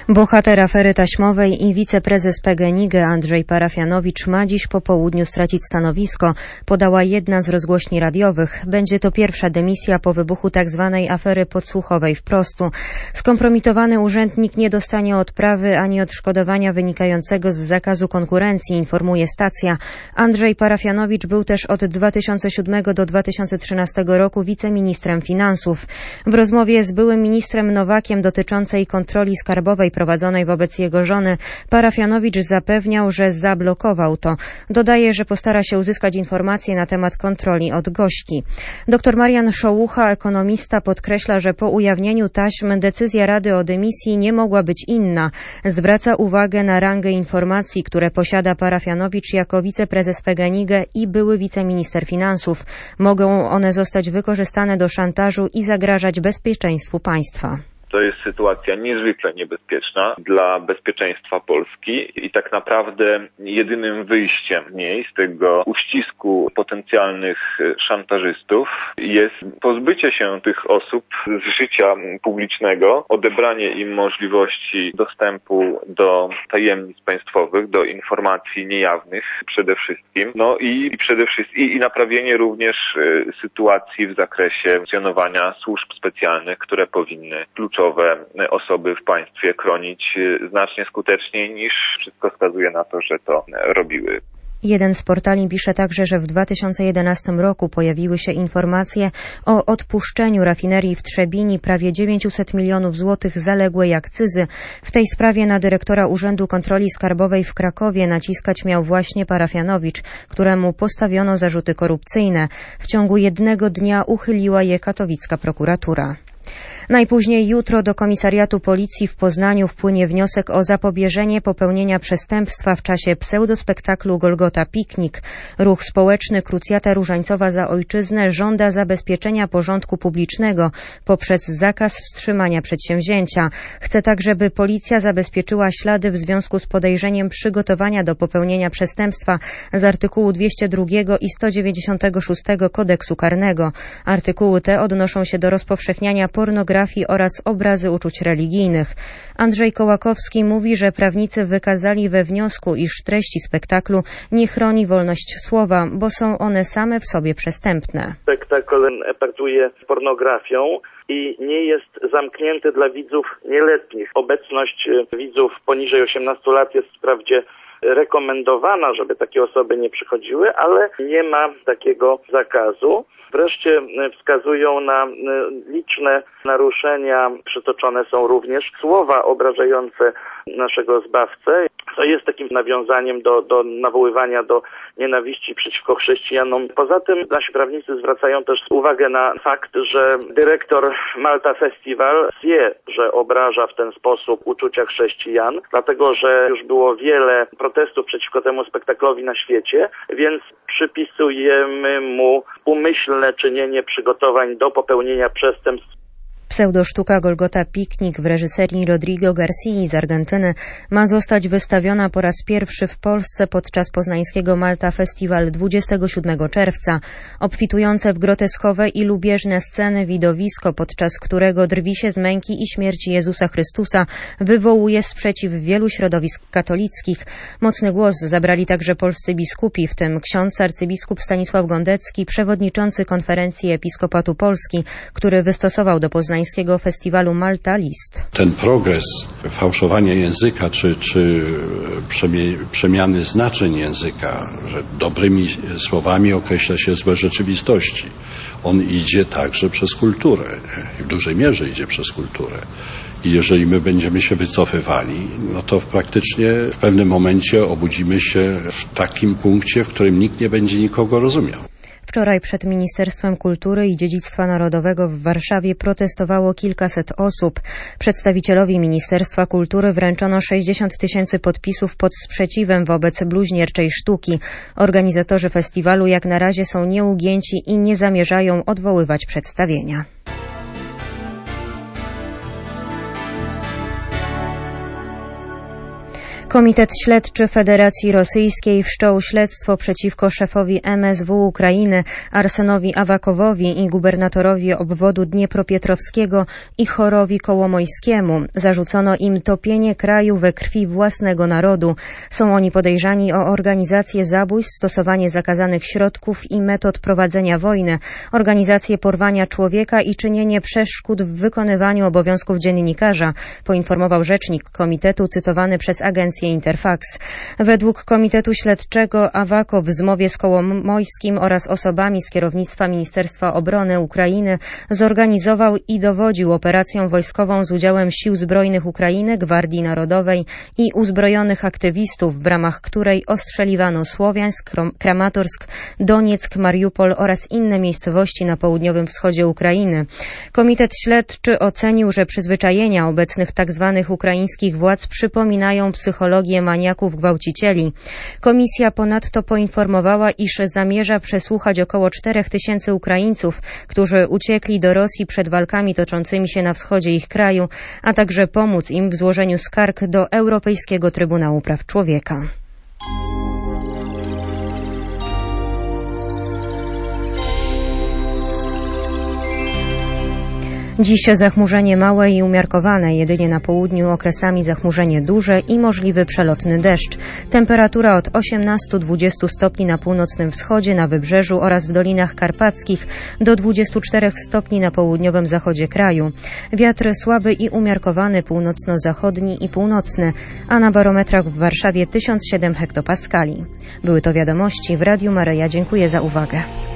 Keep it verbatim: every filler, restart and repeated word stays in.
Bohater afery taśmowej i wiceprezes P G N I G Andrzej Parafianowicz ma dziś po południu stracić stanowisko, podała jedna z rozgłośni radiowych. Będzie to pierwsza dymisja po wybuchu tzw. afery podsłuchowej w Prostu. Skompromitowany urzędnik nie dostanie odprawy ani odszkodowania wynikającego z zakazu konkurencji, informuje stacja. Andrzej Parafianowicz był też od dwa tysiące siódmego do dwa tysiące trzynastego roku wiceministrem finansów. W rozmowie z byłym ministrem Nowakiem dotyczącej kontroli skarbowej prowadzonej wobec jego żony, Parafianowicz zapewniał, że zablokował to. Dodaje, że postara się uzyskać informacje na temat kontroli od gośki. Dr Marian Szołucha, ekonomista, podkreśla, że po ujawnieniu taśm decyzja Rady o dymisji nie mogła być inna. Zwraca uwagę na rangę informacji, które posiada Parafianowicz jako wiceprezes P G N I G i były wiceminister finansów. Mogą one zostać wykorzystane do szantażu i zagrażać bezpieczeństwu państwa. To jest sytuacja niezwykle niebezpieczna dla bezpieczeństwa Polski i tak naprawdę jedynym wyjściem z tego uścisku potencjalnych szantażystów jest pozbycie się tych osób z życia publicznego, odebranie im możliwości dostępu do tajemnic państwowych, do informacji niejawnych przede wszystkim, no i przede wszystkim i, i naprawienie również sytuacji w zakresie funkcjonowania służb specjalnych, które powinny kluczowe osoby w państwie chronić znacznie skuteczniej niż wszystko wskazuje na to, że to robiły. Jeden z portali pisze także, że w dwa tysiące jedenastym roku pojawiły się informacje o odpuszczeniu rafinerii w Trzebini prawie dziewięćset milionów złotych zaległej akcyzy. W tej sprawie na dyrektora Urzędu Kontroli Skarbowej w Krakowie naciskać miał właśnie Parafianowicz, któremu postawiono zarzuty korupcyjne. W ciągu jednego dnia uchyliła je katowicka prokuratura. Najpóźniej jutro do Komisariatu Policji w Poznaniu wpłynie wniosek o zapobieżenie popełnienia przestępstwa w czasie pseudospektaklu Golgota Piknik. Ruch społeczny Krucjata Różańcowa za Ojczyznę żąda zabezpieczenia porządku publicznego poprzez zakaz wstrzymania przedsięwzięcia. Chce także, by policja zabezpieczyła ślady w związku z podejrzeniem przygotowania do popełnienia przestępstwa z artykułu dwieście dwa i sto dziewięćdziesiątego szóstego Kodeksu Karnego. Artykuły te odnoszą się do rozpowszechniania pornografii oraz obrazy uczuć religijnych. Andrzej Kołakowski mówi, że prawnicy wykazali we wniosku, iż treści spektaklu nie chroni wolność słowa, bo są one same w sobie przestępne. Spektakl epatuje pornografią i nie jest zamknięty dla widzów nieletnich. Obecność widzów poniżej osiemnastu lat jest wprawdzie rekomendowana, żeby takie osoby nie przychodziły, ale nie ma takiego zakazu. Wreszcie wskazują na liczne naruszenia, przytoczone są również słowa obrażające naszego zbawcę, co jest takim nawiązaniem do, do nawoływania do nienawiści przeciwko chrześcijanom. Poza tym nasi prawnicy zwracają też uwagę na fakt, że dyrektor Malta Festival wie, że obraża w ten sposób uczucia chrześcijan, dlatego że już było wiele protestów przeciwko temu spektaklowi na świecie, więc przypisujemy mu umyślne czynienie przygotowań do popełnienia przestępstw. Pseudosztuka Golgota Piknik w reżyserii Rodrigo Garcii z Argentyny ma zostać wystawiona po raz pierwszy w Polsce podczas poznańskiego Malta Festival dwudziestego siódmego czerwca. Obfitujące w groteskowe i lubieżne sceny widowisko, podczas którego drwi się z męki i śmierci Jezusa Chrystusa, wywołuje sprzeciw wielu środowisk katolickich. Mocny głos zabrali także polscy biskupi, w tym ksiądz arcybiskup Stanisław Gondecki, przewodniczący Konferencji Episkopatu Polski, który wystosował do poznańskiego festiwalu Malta list. Ten progres fałszowania języka czy, czy przemiany znaczeń języka, że dobrymi słowami określa się złe rzeczywistości, on idzie także przez kulturę. W dużej mierze idzie przez kulturę. I jeżeli my będziemy się wycofywali, no to praktycznie w pewnym momencie obudzimy się w takim punkcie, w którym nikt nie będzie nikogo rozumiał. Wczoraj przed Ministerstwem Kultury i Dziedzictwa Narodowego w Warszawie protestowało kilkaset osób. Przedstawicielowi Ministerstwa Kultury wręczono sześćdziesiąt tysięcy podpisów pod sprzeciwem wobec bluźnierczej sztuki. Organizatorzy festiwalu jak na razie są nieugięci i nie zamierzają odwoływać przedstawienia. Komitet Śledczy Federacji Rosyjskiej wszczął śledztwo przeciwko szefowi M S W Ukrainy Arsenowi Awakowowi i gubernatorowi obwodu Dniepropietrowskiego Ichorowi Kołomojskiemu. Zarzucono im topienie kraju we krwi własnego narodu. Są oni podejrzani o organizację zabójstw, stosowanie zakazanych środków i metod prowadzenia wojny, organizację porwania człowieka i czynienie przeszkód w wykonywaniu obowiązków dziennikarza, poinformował rzecznik komitetu cytowany przez agencję Interfax. Według Komitetu Śledczego Awakow w zmowie z Kołomojskim oraz osobami z kierownictwa Ministerstwa Obrony Ukrainy zorganizował i dowodził operacją wojskową z udziałem Sił Zbrojnych Ukrainy, Gwardii Narodowej i uzbrojonych aktywistów, w ramach której ostrzeliwano Słowiańsk, Kramatorsk, Donieck, Mariupol oraz inne miejscowości na południowym wschodzie Ukrainy. Komitet Śledczy ocenił, że przyzwyczajenia obecnych tzw. ukraińskich władz przypominają psychologię maniaków gwałcicieli. Komisja ponadto poinformowała, iż zamierza przesłuchać około czterech tysięcy Ukraińców, którzy uciekli do Rosji przed walkami toczącymi się na wschodzie ich kraju, a także pomóc im w złożeniu skarg do Europejskiego Trybunału Praw Człowieka. Dziś zachmurzenie małe i umiarkowane, jedynie na południu okresami zachmurzenie duże i możliwy przelotny deszcz. Temperatura od osiemnastu do dwudziestu stopni na północnym wschodzie, na wybrzeżu oraz w Dolinach Karpackich, do dwudziestu czterech stopni na południowym zachodzie kraju. Wiatr słaby i umiarkowany, północno-zachodni i północny, a na barometrach w Warszawie tysiąc siedem hektopaskali. Były to wiadomości w Radiu Maryja. Dziękuję za uwagę.